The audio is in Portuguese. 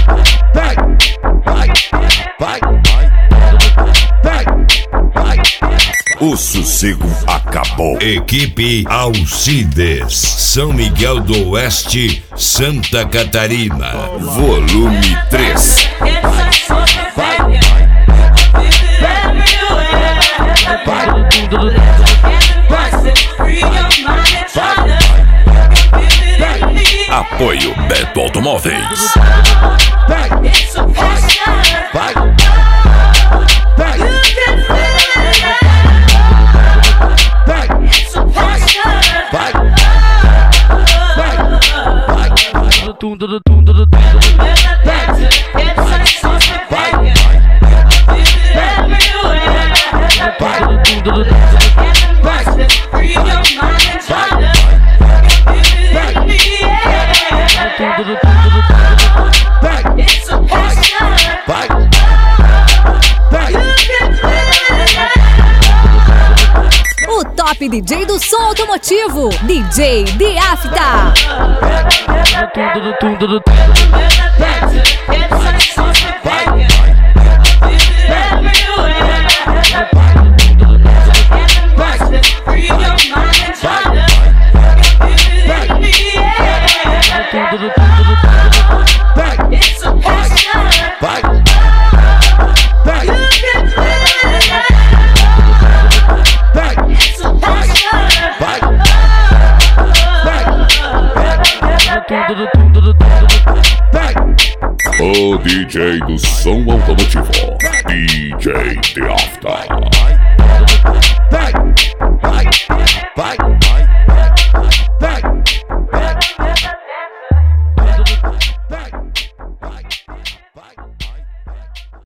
O sossego acabou. Equipe Alcides, São Miguel do Oeste, Santa Catarina, volume 3. Apoio Beto Automóveis. O top DJ do som automotivo, DJ Diafta. O DJ do som automotivo, DJ Diafta.